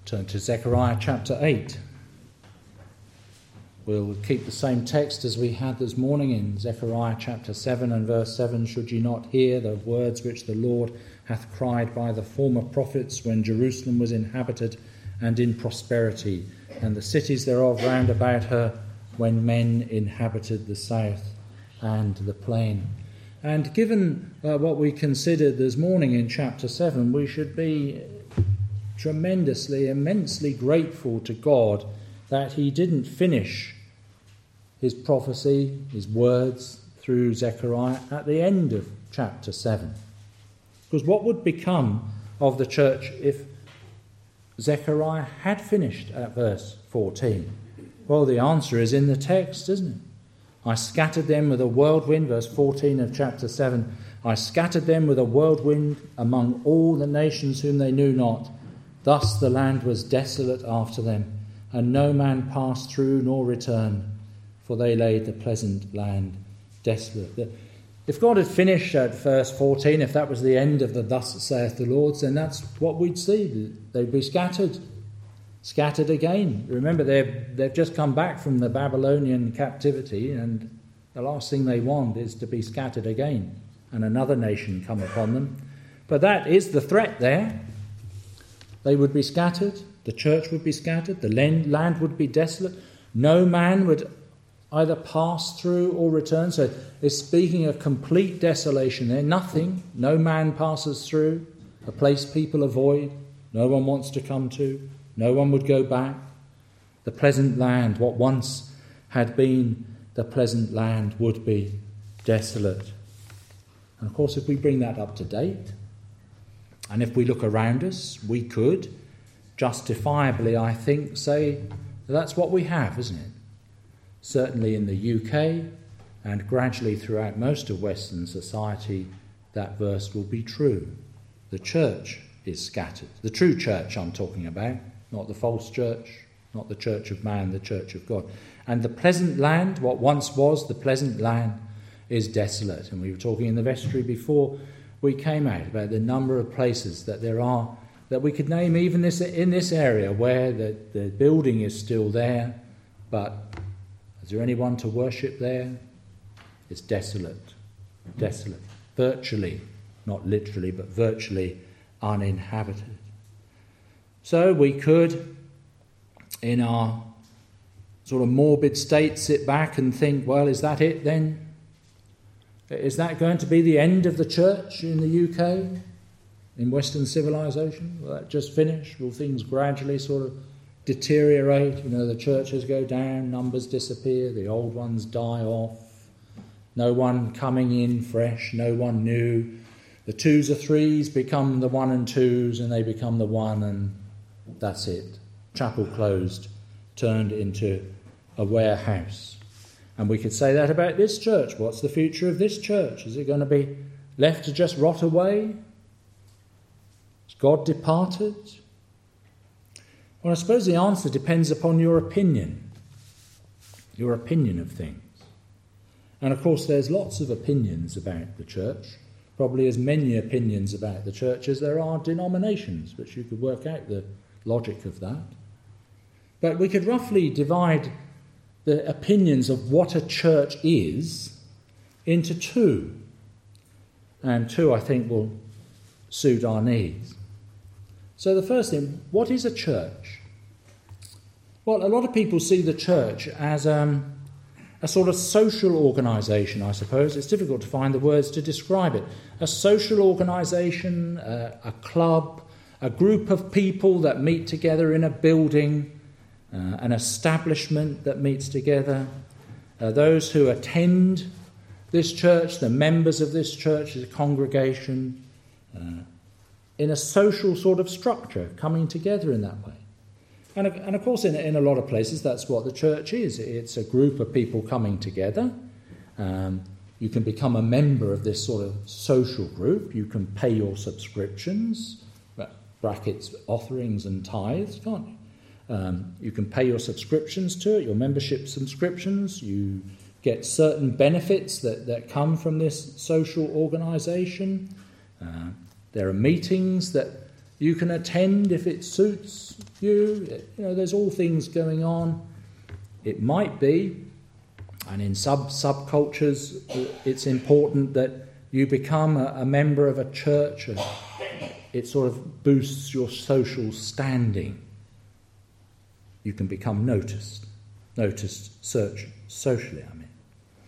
Turn to Zechariah chapter 8. We'll keep the same text as we had this morning in Zechariah chapter 7 and verse 7. Should ye not hear the words which the Lord hath cried by the former prophets, when Jerusalem was inhabited and in prosperity, and the cities thereof round about her, when men inhabited the south and the plain. And given what we considered this morning in chapter 7, we should be tremendously, immensely grateful to God that he didn't finish his prophecy, his words through Zechariah at the end of chapter 7. Because what would become of the church if Zechariah had finished at verse 14? Well, the answer is in the text, isn't it? I scattered them with a whirlwind, verse 14 of chapter 7. I scattered them with a whirlwind among all the nations whom they knew not. Thus the land was desolate after them, and no man passed through nor returned, for they laid the pleasant land desolate. If God had finished at verse 14, if that was the end of the thus saith the Lord, then that's what we'd see. They'd be scattered again. Remember, they've just come back from the Babylonian captivity, and the last thing they want is to be scattered again and another nation come upon them. But that is the threat there. They would be scattered, the church would be scattered, the land would be desolate. No man would either pass through or return. So it's speaking of complete desolation there. Nothing, no man passes through, a place people avoid, no one wants to come to, no one would go back. The pleasant land, what once had been the pleasant land, would be desolate. And of course, if we bring that up to date, and if we look around us, we could justifiably, I think, say that's what we have, isn't it? Certainly in the UK and gradually throughout most of Western society, that verse will be true. The church is scattered. The true church I'm talking about, not the false church, not the church of man, the church of God. And the pleasant land, what once was the pleasant land, is desolate. And we were talking in the vestry before we came out about the number of places that there are that we could name even in this area where the building is still there, but is there anyone to worship there? It's desolate. Desolate. Virtually, not literally, but virtually uninhabited. So we could, in our sort of morbid state, sit back and think, well, is that it then? Is that going to be the end of the church in the UK, in Western civilization? Will that just finish? Will things gradually sort of deteriorate? You know, the churches go down, numbers disappear, the old ones die off, no one coming in fresh, no one new. The 2s or 3s become the 1 and 2s, and they become the 1, and that's it. Chapel closed, turned into a warehouse. And we could say that about this church. What's the future of this church? Is it going to be left to just rot away? Has God departed? Well, I suppose the answer depends upon your opinion of things. And of course, there's lots of opinions about the church, probably as many opinions about the church as there are denominations, but you could work out the logic of that. But we could roughly divide the opinions of what a church is into 2. And 2, I think, will suit our needs. So the first thing, what is a church? Well, a lot of people see the church as a sort of social organisation, I suppose. It's difficult to find the words to describe it. A social organisation, a club, a group of people that meet together in a building, an establishment that meets together. Those who attend this church, the members of this church, the congregation, in a social sort of structure, coming together in that way. And of course, in a lot of places, that's what the church is. It's a group of people coming together. You can become a member of this sort of social group. You can pay your subscriptions, brackets, offerings and tithes, can't you? You can pay your subscriptions to it, your membership subscriptions. You get certain benefits that come from this social organisation. There are meetings that You can attend if it suits you. There's all things going on. It might be, and in subcultures, it's important that you become a member of a church. And it sort of boosts your social standing. You can become noticed socially, I mean.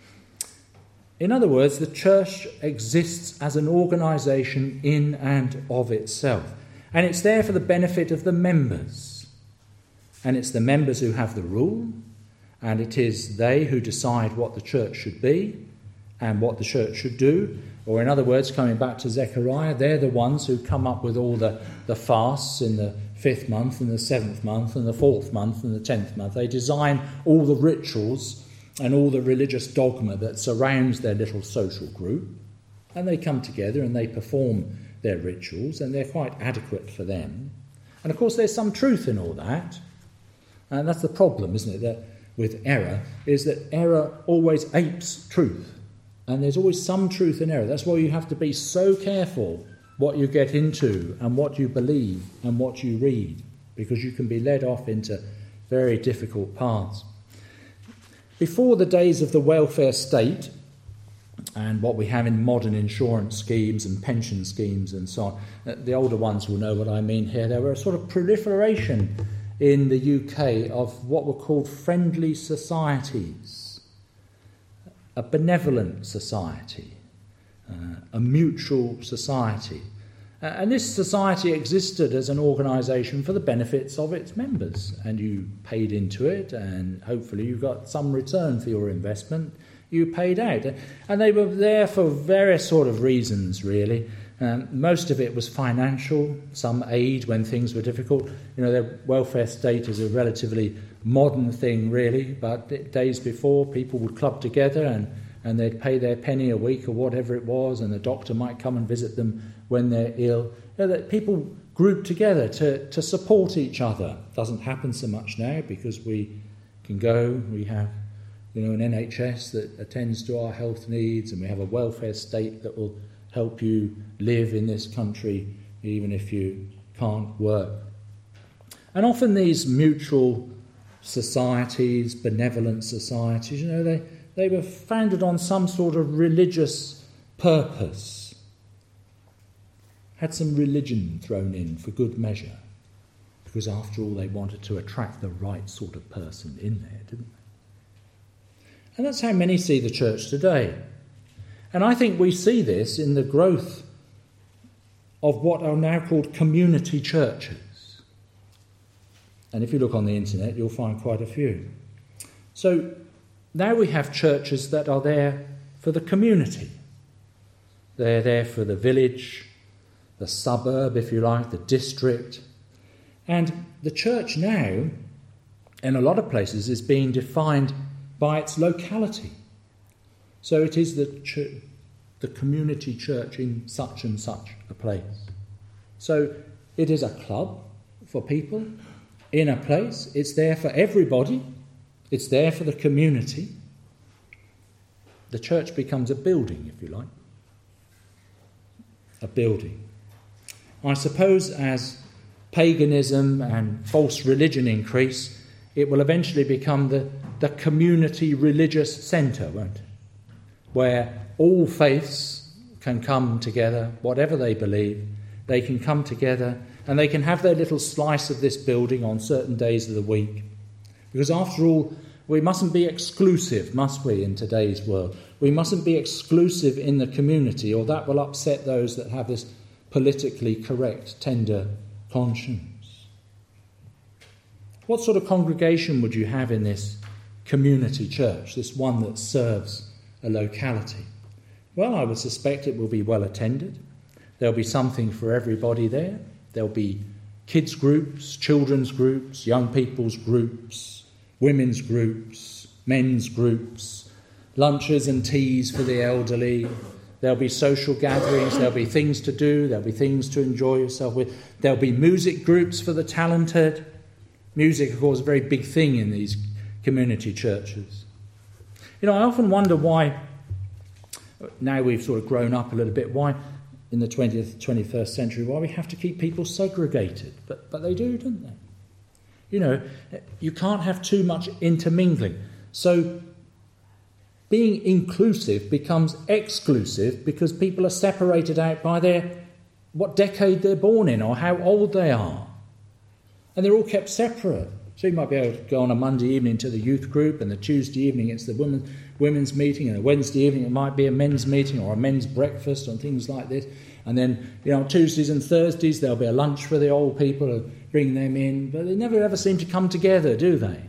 In other words, the church exists as an organisation in and of itself. And it's there for the benefit of the members. And it's the members who have the rule, and it is they who decide what the church should be and what the church should do. Or in other words, coming back to Zechariah, they're the ones who come up with all the fasts in the 5th month and the 7th month and the 4th month and the 10th month. They design all the rituals and all the religious dogma that surrounds their little social group. And they come together and they perform their rituals, and they're quite adequate for them. And of course there's some truth in all that. And that's the problem, isn't it, that with error, is that error always apes truth. And there's always some truth in error. That's why you have to be so careful what you get into and what you believe and what you read, because you can be led off into very difficult paths. Before the days of the welfare state and what we have in modern insurance schemes and pension schemes and so on, the older ones will know what I mean here. There were a sort of proliferation in the UK of what were called friendly societies, a benevolent society, a mutual society. And this society existed as an organisation for the benefits of its members, and you paid into it, and hopefully you got some return for your investment. You paid out. And they were there for various sort of reasons, really. Most of it was financial, some aid when things were difficult. Their welfare state is a relatively modern thing, really, but days before, people would club together and they'd pay their penny a week or whatever it was, and the doctor might come and visit them when they're ill. That people group together to support each other. Doesn't happen so much now because we can go, we have an NHS that attends to our health needs, and we have a welfare state that will help you live in this country even if you can't work. And often these mutual societies, benevolent societies, they were founded on some sort of religious purpose. Had some religion thrown in for good measure, because after all they wanted to attract the right sort of person in there, didn't they? And that's how many see the church today. And I think we see this in the growth of what are now called community churches. And if you look on the internet, you'll find quite a few. So now we have churches that are there for the community. They're there for the village, the suburb, if you like, the district. And the church now, in a lot of places, is being defined by its locality. So it is the community church in such and such a place. So it is a club for people in a place. It's there for everybody. It's there for the community. The church becomes a building, if you like. A building. I suppose as paganism and false religion increase, it will eventually become the community religious centre, won't it? Where all faiths can come together, whatever they believe, they can come together and they can have their little slice of this building on certain days of the week. Because after all, we mustn't be exclusive, must we, in today's world? We mustn't be exclusive in the community, or that will upset those that have this politically correct, tender conscience. What sort of congregation would you have in this community church, this one that serves a locality? Well, I would suspect it will be well attended. There'll be something for everybody there. There'll be kids' groups, children's groups, young people's groups, women's groups, men's groups, lunches and teas for the elderly. There'll be social gatherings, there'll be things to do, there'll be things to enjoy yourself with. There'll be music groups for the talented. Music, of course, is a very big thing in these community churches. I often wonder why, now we've sort of grown up a little bit, why in the 20th, 21st century why we have to keep people segregated. But they do, don't they? You know, you can't have too much intermingling. So being inclusive becomes exclusive because people are separated out by what decade they're born in or how old they are. And they're all kept separate. So you might be able to go on a Monday evening to the youth group, and the Tuesday evening it's the women's meeting, and a Wednesday evening it might be a men's meeting or a men's breakfast and things like this. And then, Tuesdays and Thursdays there'll be a lunch for the old people and bring them in. But they never ever seem to come together, do they?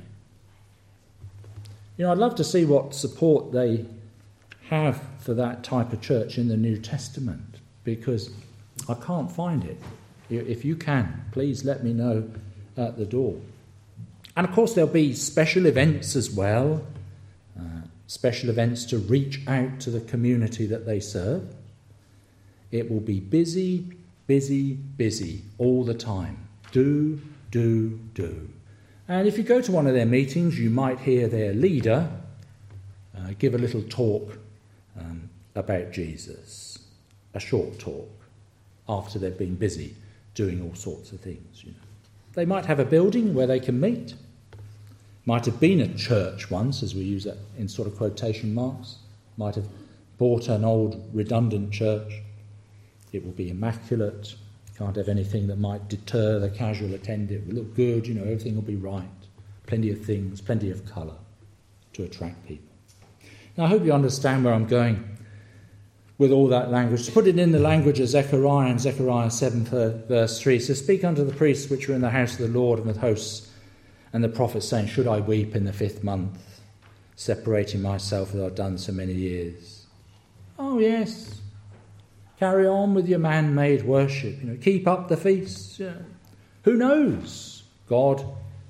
I'd love to see what support they have for that type of church in the New Testament, because I can't find it. If you can, please let me know at the door. And of course there'll be special events as well, special events to reach out to the community that they serve. It will be busy, busy, busy all the time. Do. And if you go to one of their meetings, you might hear their leader give a little talk about Jesus, a short talk, after they've been busy doing all sorts of things. They might have a building where they can meet. Might have been a church once, as we use that in sort of quotation marks. Might have bought an old redundant church. It will be immaculate. Can't have anything that might deter the casual attendant. It will look good, everything will be right. Plenty of things, plenty of colour to attract people. Now, I hope you understand where I'm going with all that language. To put it in the language of Zechariah, in Zechariah 7 verse 3, it says, "Speak unto the priests which are in the house of the Lord and with hosts, and the prophets, saying, Should I weep in the 5th month, separating myself as I've done so many years?" Oh, yes. Carry on with your man-made worship. Keep up the feasts. Who knows? God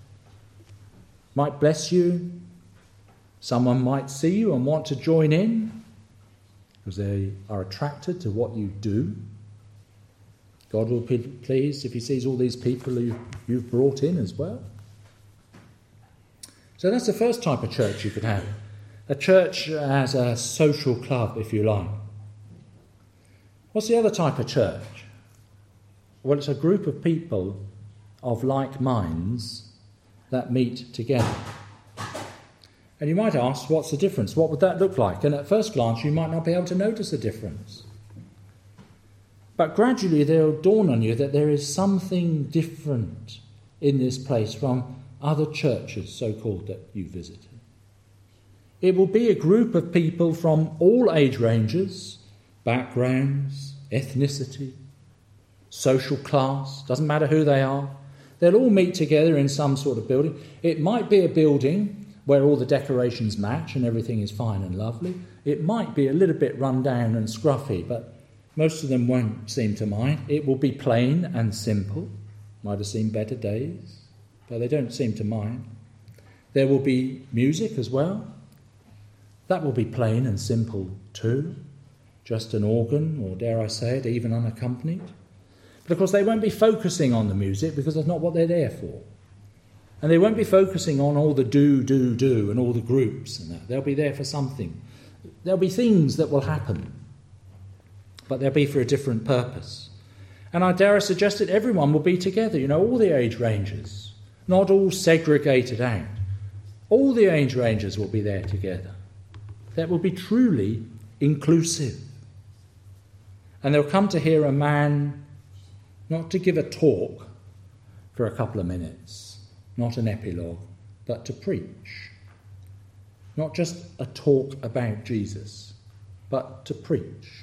might bless you. Someone might see you and want to join in because they are attracted to what you do. God will be pleased if he sees all these people you've brought in as well. So that's the first type of church you could have. A church as a social club, if you like. What's the other type of church? Well, it's a group of people of like minds that meet together. And you might ask, what's the difference? What would that look like? And at first glance, you might not be able to notice the difference. But gradually, they'll dawn on you that there is something different in this place from other churches, so-called, that you visited. It will be a group of people from all age ranges, backgrounds, ethnicity, social class, doesn't matter who they are. They'll all meet together in some sort of building. It might be a building where all the decorations match and everything is fine and lovely. It might be a little bit run down and scruffy, but most of them won't seem to mind. It will be plain and simple. Might have seen better days, but they don't seem to mind. There will be music as well. That will be plain and simple too. Just an organ, or dare I say it, even unaccompanied. But of course they won't be focusing on the music because that's not what they're there for. And they won't be focusing on all the do and all the groups and that. They'll be there for something. There'll be things that will happen, but they'll be for a different purpose. And I dare suggest that everyone will be together, all the age ranges, not all segregated out. All the age ranges will be there together. That will be truly inclusive. And they'll come to hear a man, not to give a talk for a couple of minutes, not an epilogue, but to preach. Not just a talk about Jesus, but to preach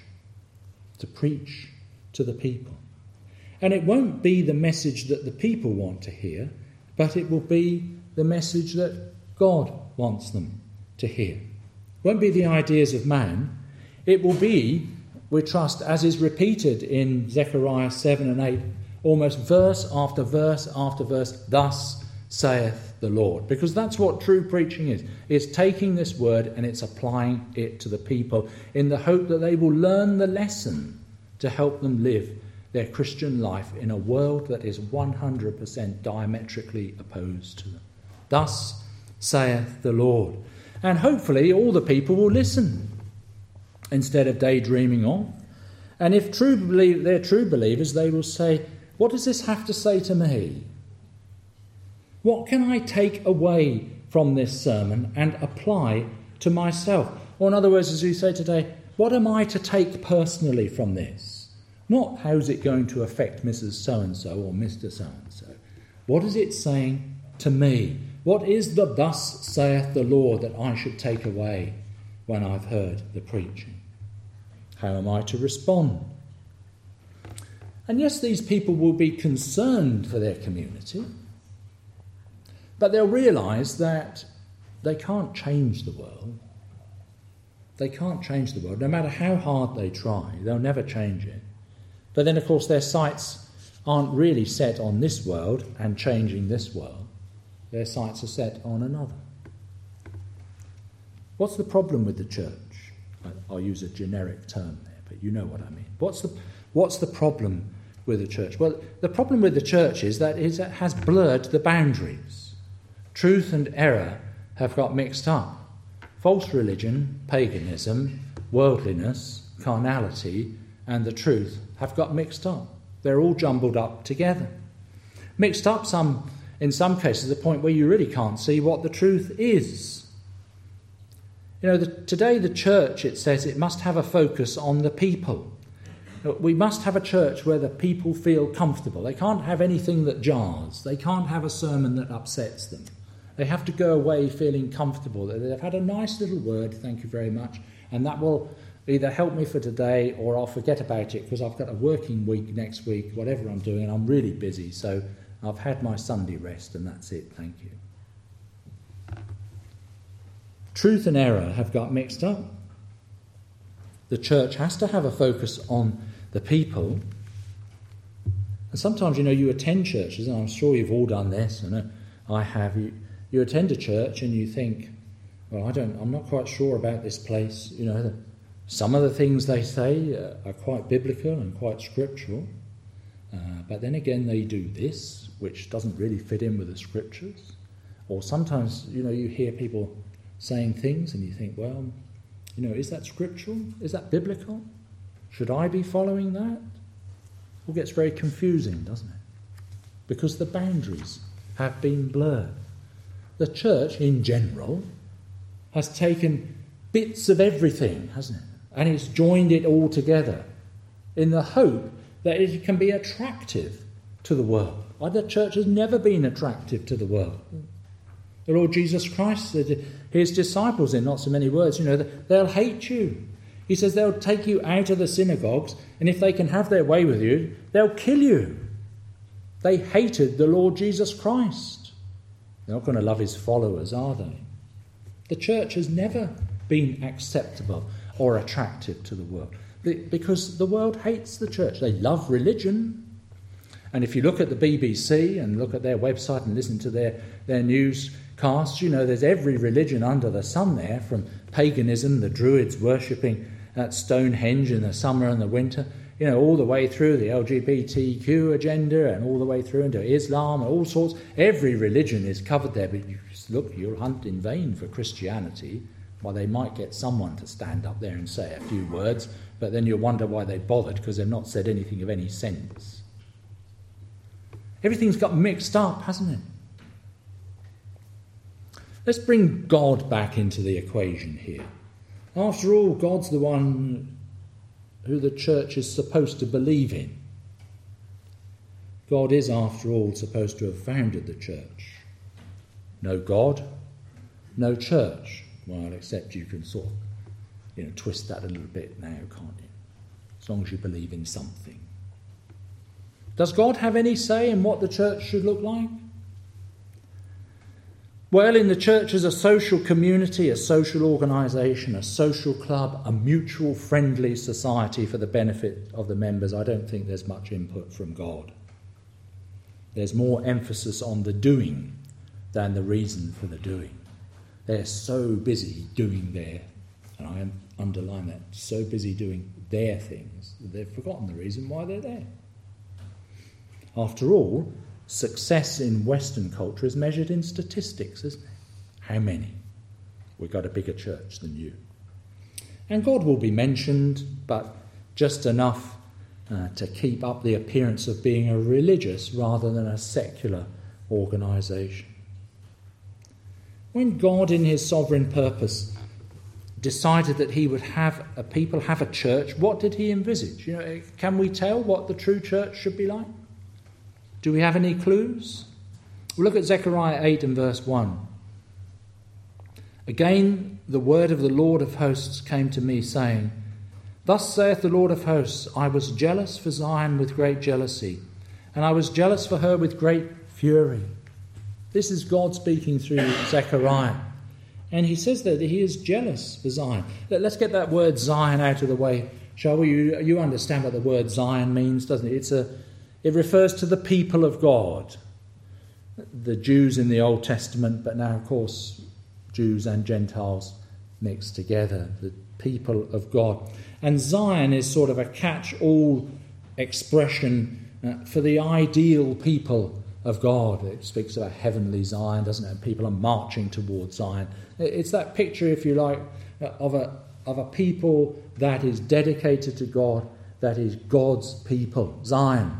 to the people. And it won't be the message that the people want to hear, but it will be the message that God wants them to hear. It won't be the ideas of man. It will be, we trust, as is repeated in Zechariah 7 and 8, almost verse after verse after verse, thus saith the Lord. Because that's what true preaching is. It's taking this word and it's applying it to the people in the hope that they will learn the lesson to help them live their Christian life in a world that is 100% diametrically opposed to them. Thus saith the Lord. And hopefully all the people will listen instead of daydreaming on. And if they're true believers, they will say, what does this have to say to me? What can I take away from this sermon and apply to myself? Or in other words, as we say today, what am I to take personally from this? Not how's it going to affect Mrs. So-and-so or Mr. So-and-so. What is it saying to me? What is the thus saith the Lord that I should take away when I've heard the preaching? How am I to respond? And yes, these people will be concerned for their community, but they'll realise that they can't change the world. They can't change the world. No matter how hard they try, they'll never change it. But then, of course, their sights aren't really set on this world and changing this world. Their sights are set on another. What's the problem with the church? I'll use a generic term there, but you know what I mean. What's the problem with the church? Well, the problem with the church is that it has blurred the boundaries. Truth and error have got mixed up. False religion, paganism, worldliness, carnality, and the truth have got mixed up. They're all jumbled up together. Mixed up in some cases to the point where you really can't see what the truth is. You know, today the church, it says, it must have a focus on the people. We must have a church where the people feel comfortable. They can't have anything that jars. They can't have a sermon that upsets them. They have to go away feeling comfortable. They've had a nice little word, thank you very much, and that will either help me for today or I'll forget about it because I've got a working week next week, whatever I'm doing, and I'm really busy, so I've had my Sunday rest and that's it, thank you. Truth and error have got mixed up. The church has to have a focus on the people. And sometimes, you attend churches, and I'm sure you've all done this, and I have. You attend a church and you think, well, I'm not quite sure about this place. Some of the things they say are quite biblical and quite scriptural. But then again, they do this, which doesn't really fit in with the scriptures. Or sometimes, you hear people saying things and you think, well, is that scriptural? Is that biblical? Should I be following that? It all gets very confusing, doesn't it? Because the boundaries have been blurred. The church, in general, has taken bits of everything, hasn't it? And it's joined it all together in the hope that it can be attractive to the world. Well, the church has never been attractive to the world. The Lord Jesus Christ said his disciples, in not so many words, they'll hate you. He says they'll take you out of the synagogues, and if they can have their way with you, they'll kill you. They hated the Lord Jesus Christ. They're not going to love his followers, are they? The church has never been acceptable or attractive to the world because the world hates the church. They love religion. And if you look at the BBC and look at their website and listen to their newscasts, there's every religion under the sun there, from paganism, the Druids worshipping at Stonehenge in the summer and the winter, all the way through the LGBTQ agenda and all the way through into Islam and all sorts. Every religion is covered there, but you'll hunt in vain for Christianity. Well, they might get someone to stand up there and say a few words, but then you'll wonder why they bothered, because they've not said anything of any sense. Everything's got mixed up, hasn't it? Let's bring God back into the equation here. After all, God's the one who the church is supposed to believe in. God is, after all, supposed to have founded the church. No God, no church. Well, except you can sort of, twist that a little bit now, can't you? As long as you believe in something. Does God have any say in what the church should look like? Well, in the church as a social community, a social organisation, a social club, a mutual friendly society for the benefit of the members, I don't think there's much input from God. There's more emphasis on the doing than the reason for the doing. They're so busy doing and I underline that, so busy doing their things, that they've forgotten the reason why they're there. After all, success in Western culture is measured in statistics, isn't it? How many? We've got a bigger church than you. And God will be mentioned, but just enough to keep up the appearance of being a religious rather than a secular organisation. When God, in his sovereign purpose, decided that he would have a people have a church, what did he envisage? Can we tell what the true church should be like? Do we have any clues? We'll look at Zechariah 8 and verse 1. Again, the word of the Lord of hosts came to me, saying, Thus saith the Lord of hosts, I was jealous for Zion with great jealousy, and I was jealous for her with great fury. This is God speaking through Zechariah. And he says that he is jealous for Zion. Let's get that word Zion out of the way, shall we? You understand what the word Zion means, doesn't it? It refers to the people of God. The Jews in the Old Testament, but now, of course, Jews and Gentiles mixed together. The people of God. And Zion is sort of a catch-all expression for the ideal people of God. It speaks about heavenly Zion, doesn't it? And people are marching towards Zion. It's that picture, if you like, of a people that is dedicated to God, that is God's people, Zion.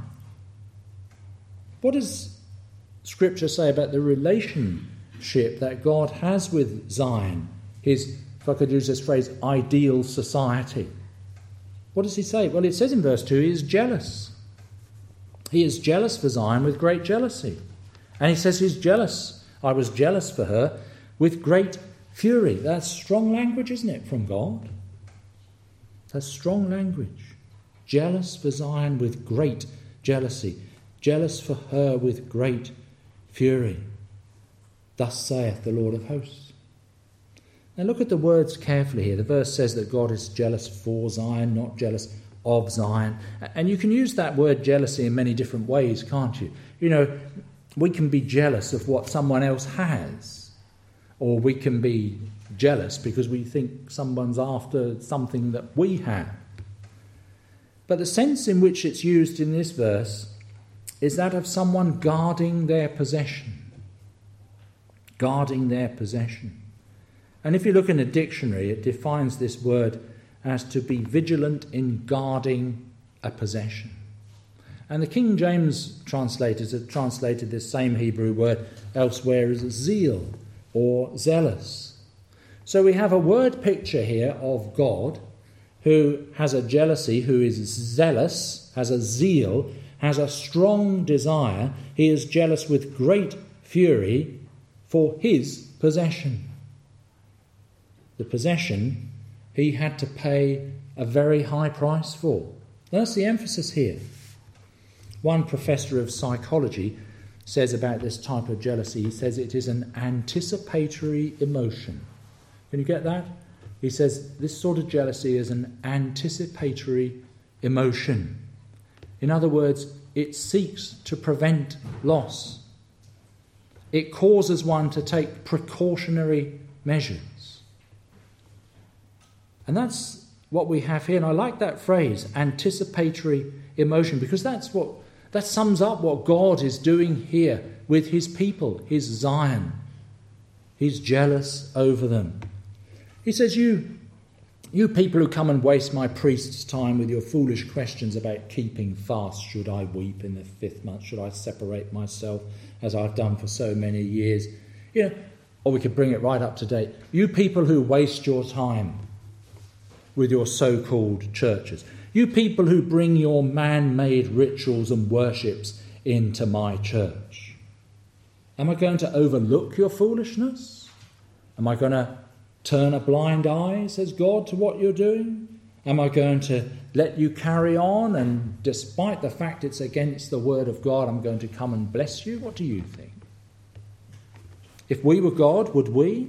What does Scripture say about the relationship that God has with Zion, his, if I could use this phrase, ideal society? What does he say? Well, it says in verse 2, he is jealous. He is jealous for Zion with great jealousy. And he says he's jealous. I was jealous for her with great fury. That's strong language, isn't it, from God? That's strong language. Jealous for Zion with great jealousy. Jealous for her with great fury. Thus saith the Lord of hosts. Now look at the words carefully here. The verse says that God is jealous for Zion, not jealous of Zion. And you can use that word jealousy in many different ways, can't you? We can be jealous of what someone else has. Or we can be jealous because we think someone's after something that we have. But the sense in which it's used in this verse is that of someone guarding their possession. Guarding their possession. And if you look in a dictionary, it defines this word as to be vigilant in guarding a possession. And the King James translators have translated this same Hebrew word elsewhere as zeal or zealous. So we have a word picture here of God who has a jealousy, who is zealous, has a zeal, has a strong desire. He is jealous with great fury for his possession. The possession he had to pay a very high price for. That's the emphasis here. One professor of psychology says about this type of jealousy, he says it is an anticipatory emotion. Can you get that? He says this sort of jealousy is an anticipatory emotion. In other words, it seeks to prevent loss. It causes one to take precautionary measures. And that's what we have here. And I like that phrase, anticipatory emotion, because that sums up what God is doing here with his people, his Zion. He's jealous over them. He says, you people who come and waste my priest's time with your foolish questions about keeping fast. Should I weep in the 5th month? Should I separate myself as I've done for so many years? Or we could bring it right up to date. You people who waste your time with your so-called churches. You people who bring your man-made rituals and worships into my church. Am I going to overlook your foolishness? Am I going to turn a blind eye, says God, to what you're doing? Am I going to let you carry on, and despite the fact it's against the word of God, I'm going to come and bless you? What do you think? If we were God, would we?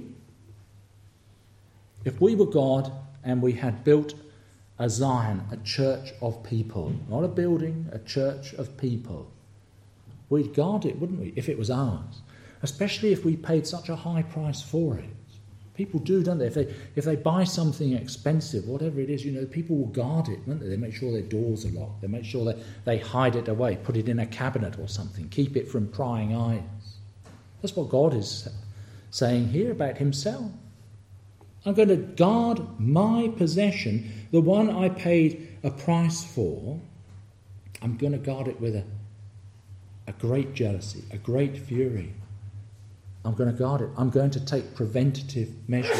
If we were God and we had built a Zion, a church of people, not a building, a church of people, we'd guard it, wouldn't we, if it was ours? Especially if we paid such a high price for it. People do, don't they? If they buy something expensive, whatever it is, people will guard it, won't they? They make sure their doors are locked. They make sure that they hide it away, put it in a cabinet or something, keep it from prying eyes. That's what God is saying here about himself. I'm going to guard my possession, the one I paid a price for, I'm going to guard it with a great jealousy, a great fury. I'm going to guard it. I'm going to take preventative measures.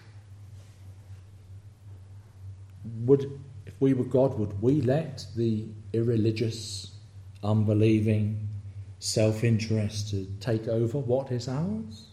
If we were God, would we let the irreligious, unbelieving, self-interested take over what is ours?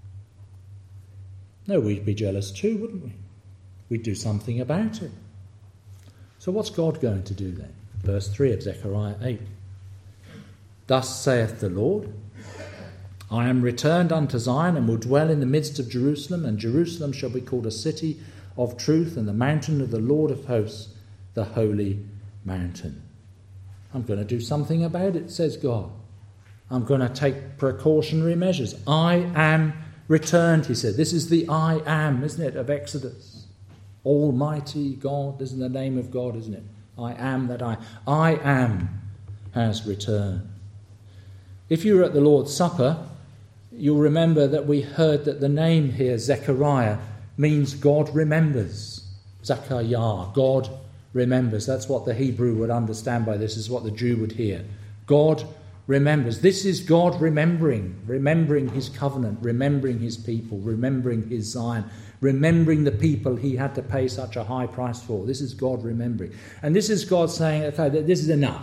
No, we'd be jealous too, wouldn't we? We'd do something about it. So what's God going to do then? Verse 3 of Zechariah 8. Thus saith the Lord, I am returned unto Zion and will dwell in the midst of Jerusalem, and Jerusalem shall be called a city of truth and the mountain of the Lord of hosts, the holy mountain. I'm going to do something about it, says God. I'm going to take precautionary measures. I am returned, he said. This is the I am, isn't it, of Exodus. Almighty God, isn't the name of God, isn't it? I am that I am has returned. If you were at the Lord's Supper, you'll remember that we heard that the name here, Zechariah, means God remembers. Zechariah, God remembers. That's what the Hebrew would understand by this, is what the Jew would hear. God remembers. This is God remembering his covenant, remembering his people, remembering his Zion, remembering the people he had to pay such a high price for. This is God remembering. And this is God saying, okay, this is enough.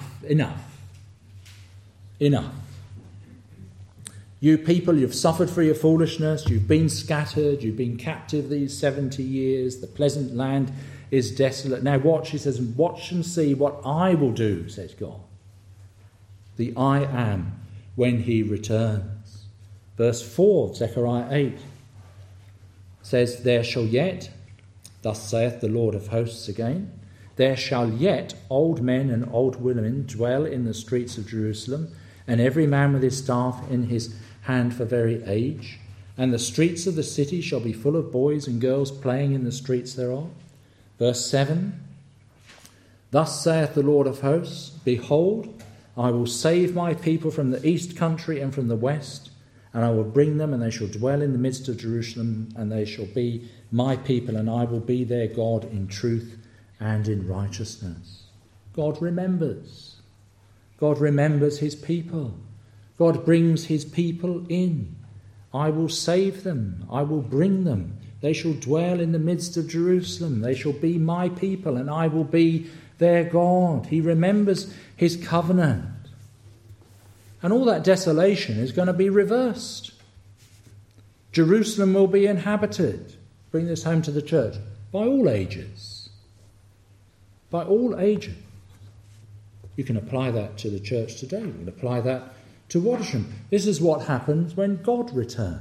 You people, you've suffered for your foolishness, you've been scattered, you've been captive these 70 years, the pleasant land is desolate. Now watch, he says, watch and see what I will do, says God. The I am when he returns. Verse 4 of Zechariah 8 says, there shall yet, thus saith the Lord of hosts again, there shall yet old men and old women dwell in the streets of Jerusalem, and every man with his staff in his hand for very age. And the streets of the city shall be full of boys and girls playing in the streets thereof. Verse 7, thus saith the Lord of hosts, behold, I will save my people from the east country and from the west, and I will bring them, and they shall dwell in the midst of Jerusalem, and they shall be my people, and I will be their God in truth and in righteousness. God remembers. God remembers his people. God brings his people in. I will save them. I will bring them. They shall dwell in the midst of Jerusalem. They shall be my people, and I will be their God. He remembers his covenant. And all that desolation is going to be reversed. Jerusalem will be inhabited. Bring this home to the church. By all ages. By all ages. You can apply that to the church today. You can apply that to Watersham. This is what happens when God returns.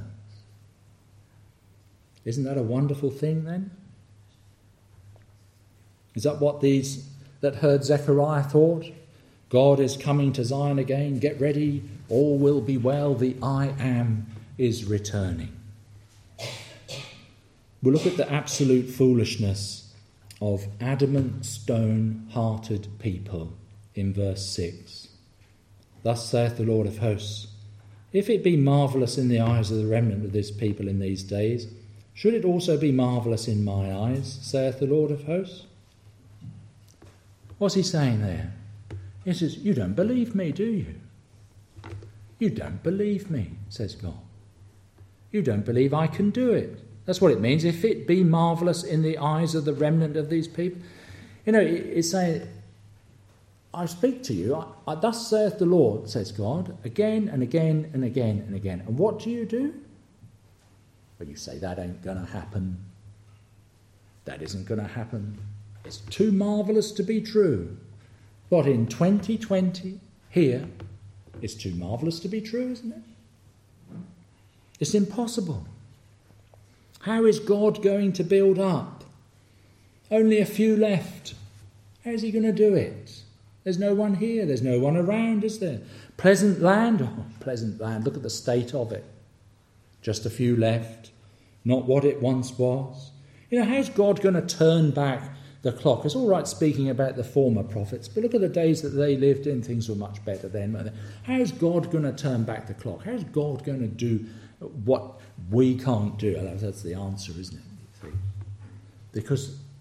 Isn't that a wonderful thing then? Is that what these that heard Zechariah thought? God is coming to Zion again. Get ready. All will be well. The I am is returning. We'll look at the absolute foolishness of adamant, stone-hearted people in verse 6. Thus saith the Lord of hosts, if it be marvellous in the eyes of the remnant of this people in these days, should it also be marvellous in my eyes, saith the Lord of hosts? What's he saying there? He says, you don't believe me, do you? You don't believe me, says God. You don't believe I can do it. That's what it means. If it be marvellous in the eyes of the remnant of these people. You know, it's saying, I speak to you, thus saith the Lord, says God, again and again and again and again. And what do? Well, you say, that ain't going to happen. That isn't going to happen. It's too marvellous to be true. But in 2020, here, it's too marvellous to be true, isn't it? It's impossible. How is God going to build up? Only a few left. How is he going to do it? There's no one here. There's no one around, is there? Pleasant land? Oh, pleasant land. Look at the state of it. Just a few left. Not what it once was. You know, how's God going to turn back the clock? It's all right speaking about the former prophets, but look at the days that they lived in. Things were much better then. How's God going to turn back the clock? How's God going to do what we can't do? That's the answer, isn't it? Because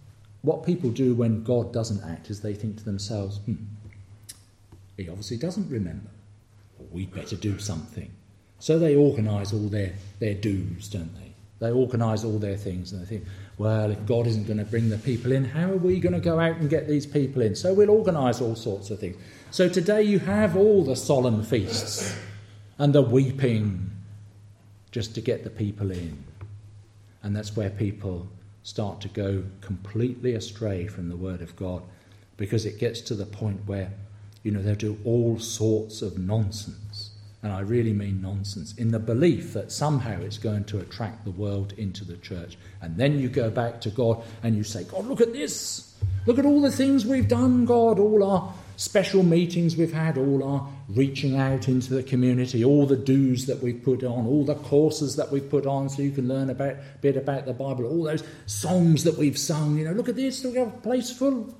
what people do when God doesn't act is they think to themselves, he obviously doesn't remember. We'd better do something. So they organise all their do's, don't they? They organise all their things and they think, well, if God isn't going to bring the people in, how are we going to go out and get these people in? So we'll organise all sorts of things. So today you have all the solemn feasts and the weeping just to get the people in. And that's where people start to go completely astray from the Word of God, because it gets to the point where, they'll do all sorts of nonsense, and I really mean nonsense, in the belief that somehow it's going to attract the world into the church. And then you go back to God and you say, God, look at this. Look at all the things we've done, God, all our special meetings we've had, all our reaching out into the community, all the do's that we've put on, all the courses that we've put on so you can learn a bit about the Bible, all those songs that we've sung. Look at this, look at a place full.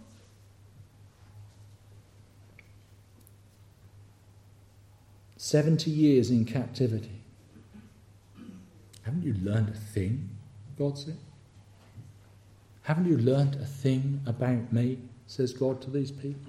"70 years in captivity. Haven't you learned a thing?" God said. "Haven't you learned a thing about me?" says God to these people.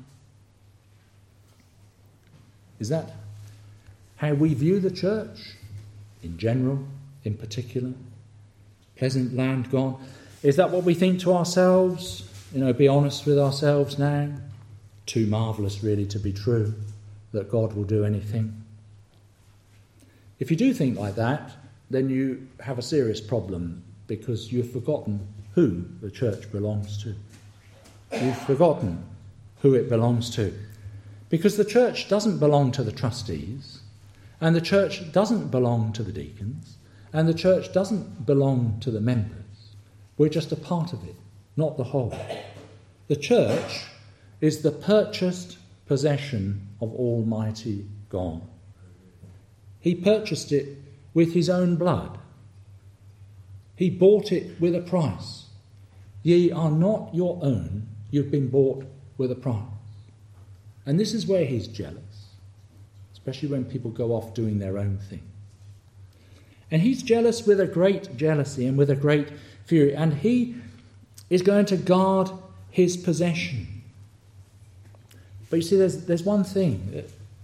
Is that how we view the church in general, in particular? Pleasant land gone. Is that what we think to ourselves? Be honest with ourselves now. Too marvellous really to be true that God will do anything. If you do think like that, then you have a serious problem, because you've forgotten who the church belongs to. You've forgotten who it belongs to. Because the church doesn't belong to the trustees, and the church doesn't belong to the deacons, and the church doesn't belong to the members. We're just a part of it, not the whole. The church is the purchased possession of Almighty God. He purchased it with his own blood. He bought it with a price. Ye are not your own, you've been bought with a price. And this is where he's jealous, especially when people go off doing their own thing. And he's jealous with a great jealousy and with a great fury, and he is going to guard his possession. But you see, there's one thing.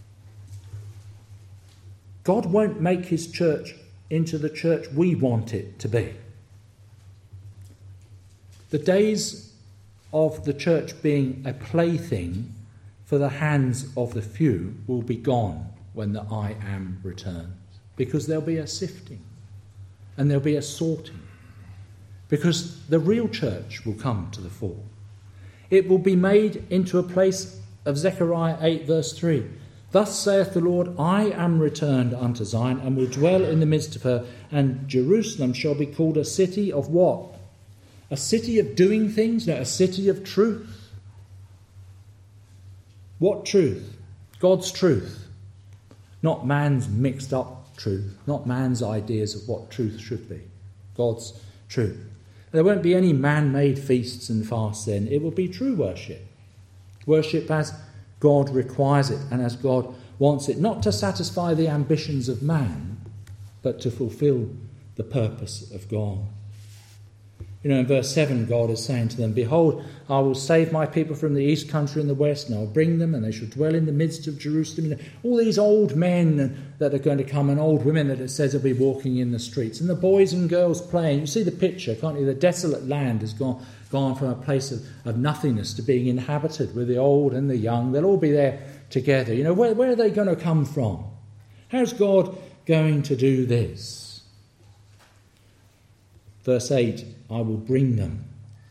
God won't make his church into the church we want it to be. The days of the church being a plaything for the hands of the few will be gone when the I Am returns, because there'll be a sifting and there'll be a sorting, because the real church will come to the fore. It will be made into a place of Zechariah 8 verse 3. "Thus saith the Lord, I am returned unto Zion, and will dwell in the midst of her, and Jerusalem shall be called a city of" what? A city of doing things? No, a city of truth. What truth? God's truth. Not man's mixed up truth. Not man's ideas of what truth should be. God's truth. There won't be any man-made feasts and fasts then. It will be true worship. Worship as God requires it and as God wants it. Not to satisfy the ambitions of man, but to fulfill the purpose of God. In verse 7, God is saying to them, "Behold, I will save my people from the east country and the west, and I will bring them, and they shall dwell in the midst of Jerusalem." All these old men that are going to come, and old women that it says will be walking in the streets, and the boys and girls playing. You see the picture, can't you? The desolate land has gone from a place of nothingness to being inhabited with the old and the young. They'll all be there together. Where are they going to come from? How's God going to do this? Verse 8, I will bring them.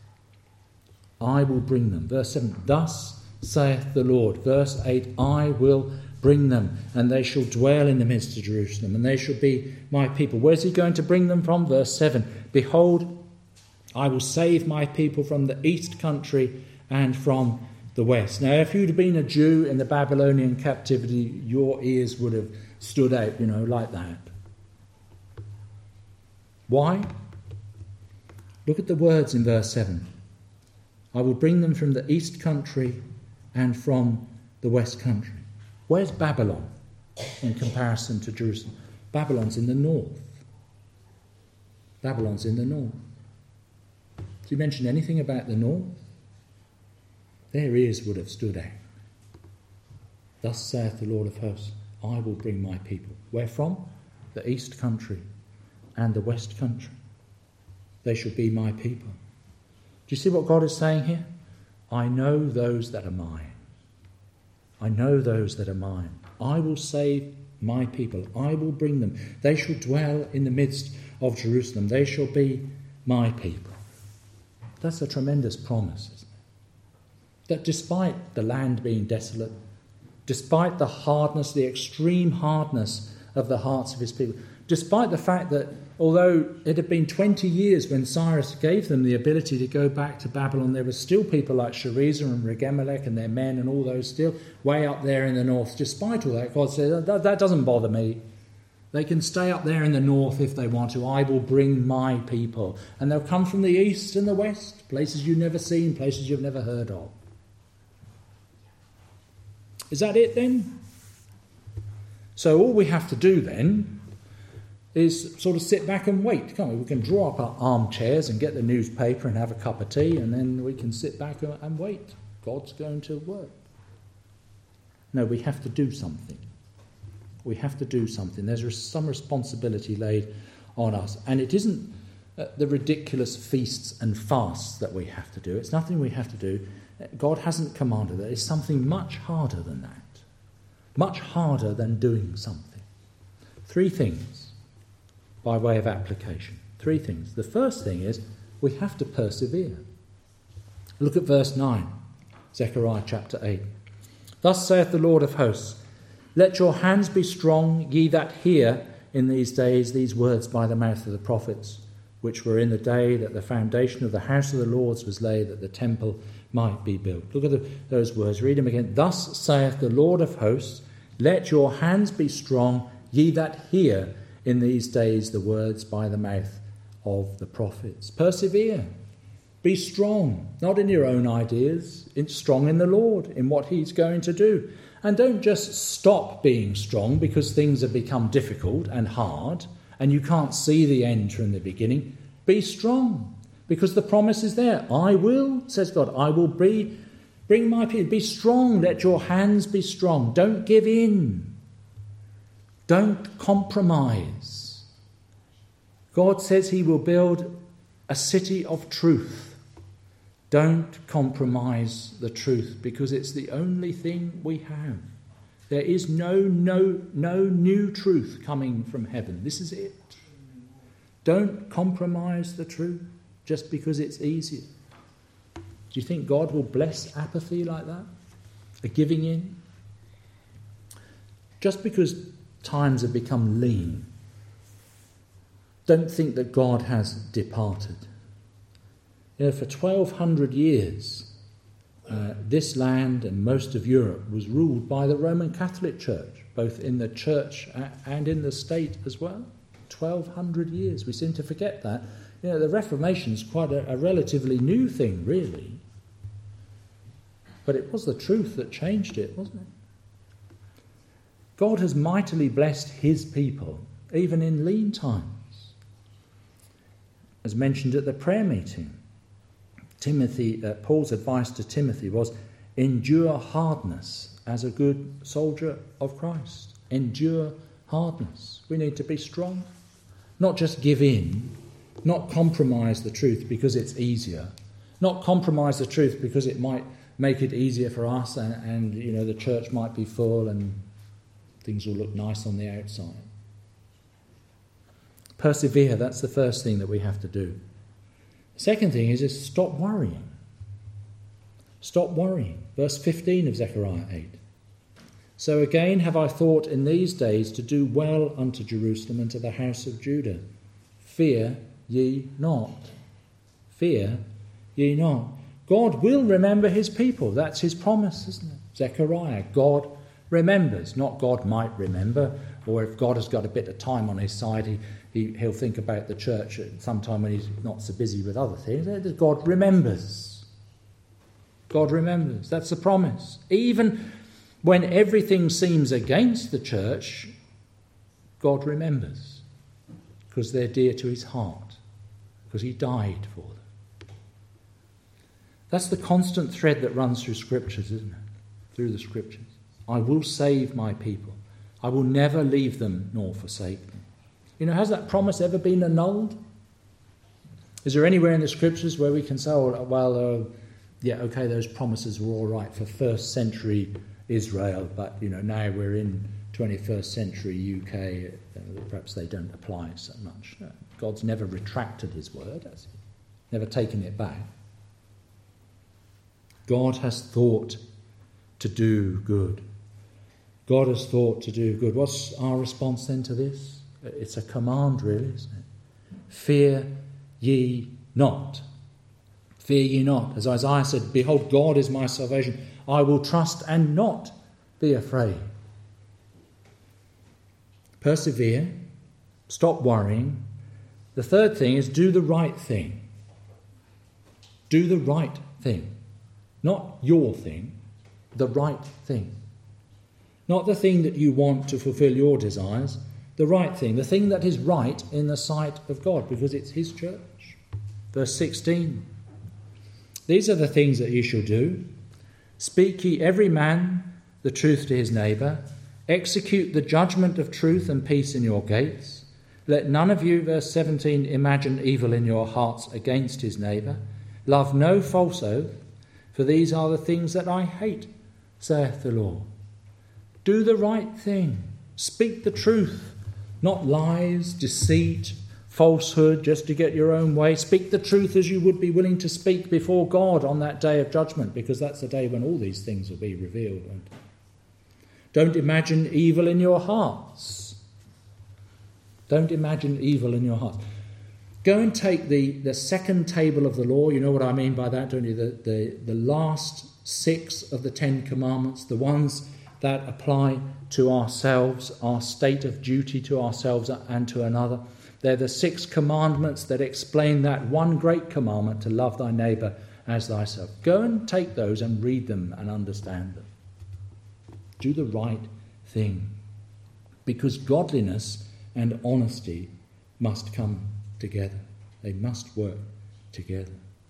I will bring them. Verse 7, thus saith the Lord. Verse 8, I will bring them, and they shall dwell in the midst of Jerusalem, and they shall be my people. Where's he going to bring them from? Verse 7, behold, I will save my people from the east country and from the west. Now, if you'd been a Jew in the Babylonian captivity, your ears would have stood out, like that. Why? Look at the words in verse 7. I will bring them from the east country and from the west country. Where's Babylon in comparison to Jerusalem? Babylon's in the north. Babylon's in the north. Does he mention anything about the north? their ears would have stood out. Thus saith the Lord of hosts, I will bring my people. Where from? The east country and the west country. They shall be my people. Do you see what God is saying here? I know those that are mine. I know those that are mine. I will save my people. I will bring them. They shall dwell in the midst of Jerusalem. They shall be my people. That's a tremendous promise, isn't it? That despite the land being desolate, despite the hardness, the extreme hardness of the hearts of his people, despite the fact that although it had been 20 years when Cyrus gave them the ability to go back to Babylon, there were still people like Sharezer and Regemelech and their men and all those still way up there in the north. Despite all that, God said, that doesn't bother me. They can stay up there in the north if they want to. I will bring my people. And they'll come from the east and the west, places you've never seen, places you've never heard of. Is that it then? So all we have to do then is sort of sit back and wait, can't we? We can draw up our armchairs and get the newspaper and have a cup of tea, and then we can sit back and wait. God's going to work. No, we have to do something. We have to do something. There's some responsibility laid on us. And it isn't the ridiculous feasts and fasts that we have to do. It's nothing we have to do. God hasn't commanded that. It's something much harder than that. Much harder than doing something. 3 things by way of application. 3 things. The first thing is we have to persevere. Look at verse 9, Zechariah chapter 8. Thus saith the Lord of hosts, let your hands be strong, ye that hear in these days these words by the mouth of the prophets, which were in the day that the foundation of the house of the Lord was laid, that the temple might be built. Look at those words. Read them again. Thus saith the Lord of hosts, let your hands be strong, ye that hear in these days the words by the mouth of the prophets. Persevere. Be strong, not in your own ideas, strong in the Lord, in what he's going to do. And don't just stop being strong because things have become difficult and hard and you can't see the end from the beginning. Be strong because the promise is there. I will, says God, I will bring my people. Be strong. Let your hands be strong. Don't give in. Don't compromise. God says he will build a city of truth. Don't compromise the truth because it's the only thing we have. There is no new truth coming from heaven. This is it. Don't compromise the truth just because it's easier. Do you think God will bless apathy like that? A giving in? Just because times have become lean, don't think that God has departed. You know, for 1,200 years, this land and most of Europe was ruled by the Roman Catholic Church, both in the church and in the state as well. 1,200 years. We seem to forget that. You know, the Reformation is quite a relatively new thing, really. But it was the truth that changed it, wasn't it? God has mightily blessed his people, even in lean times. As mentioned at the prayer meeting, Paul's advice to Timothy was, endure hardness as a good soldier of Christ. Endure hardness. We need to be strong. Not just give in. Not compromise the truth because it's easier. Not compromise the truth because it might make it easier for us and you know, the church might be full and things will look nice on the outside. Persevere. That's the first thing that we have to do. Second thing is stop worrying. Stop worrying. Verse 15 of Zechariah 8. So again have I thought in these days to do well unto Jerusalem and to the house of Judah. Fear ye not. Fear ye not. God will remember his people. That's his promise, isn't it? Zechariah, God remembers. Not God might remember, or if God has got a bit of time on his side, he'll think about the church at some time when he's not so busy with other things. God remembers. God remembers. That's the promise. Even when everything seems against the church, God remembers. Because they're dear to his heart. Because he died for them. That's the constant thread that runs through Scriptures, isn't it? Through the Scriptures. I will save my people. I will never leave them nor forsake them. You know, has that promise ever been annulled? Is there anywhere in the Scriptures where we can say, those promises were all right for first century Israel, but, now we're in 21st century UK, perhaps they don't apply so much. No, God's never retracted his word, has he? Never taken it back. God has thought to do good. God has thought to do good. What's our response then to this? It's a command, really, isn't it? Fear ye not. Fear ye not. As Isaiah said, behold, God is my salvation. I will trust and not be afraid. Persevere. Stop worrying. The third thing is do the right thing. Do the right thing. Not your thing, the right thing. Not the thing that you want to fulfill your desires, the right thing, the thing that is right in the sight of God, because it's his church. Verse 16. These are the things that ye shall do. Speak ye every man the truth to his neighbour. Execute the judgment of truth and peace in your gates. Let none of you, verse 17, imagine evil in your hearts against his neighbour. Love no false oath, for these are the things that I hate, saith the Lord. Do the right thing. Speak the truth, not lies, deceit, falsehood, just to get your own way. Speak the truth as you would be willing to speak before God on that day of judgment, because that's the day when all these things will be revealed. Don't imagine evil in your hearts. Don't imagine evil in your hearts. Go and take the second table of the law. You know what I mean by that, don't you? The last 6 of the 10 commandments, the ones that apply to ourselves, our state of duty to ourselves and to another. They're the 6 commandments that explain that one great commandment to love thy neighbour as thyself. Go and take those and read them and understand them. Do the right thing, because godliness and honesty must come together. They must work together.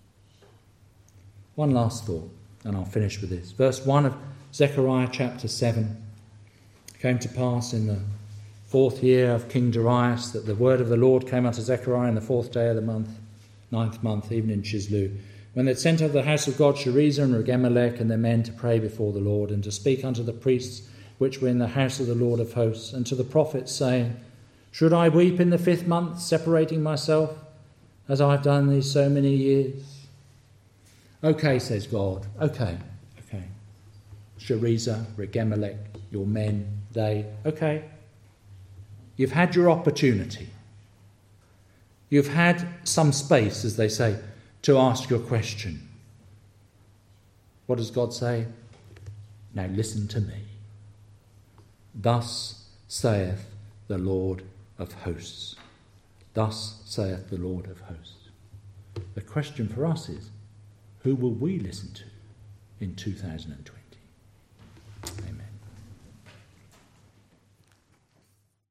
One last thought, and I'll finish with this. Verse 1 of Zechariah chapter 7. It came to pass in the 4th year of King Darius that the word of the Lord came unto Zechariah in the 4th day of the month, 9th month, even in Chislu, when they sent unto the house of God Sherezer and Regemelech and their men to pray before the Lord, and to speak unto the priests which were in the house of the Lord of hosts, and to the prophets, saying, Should I weep in the 5th month, separating myself, as I have done these so many years? Okay, says God. Okay. Sherezer, Regemelech, your men, they. Okay. You've had your opportunity. You've had some space, as they say, to ask your question. What does God say? Now listen to me. Thus saith the Lord of hosts. Thus saith the Lord of hosts. The question for us is, who will we listen to in 2020?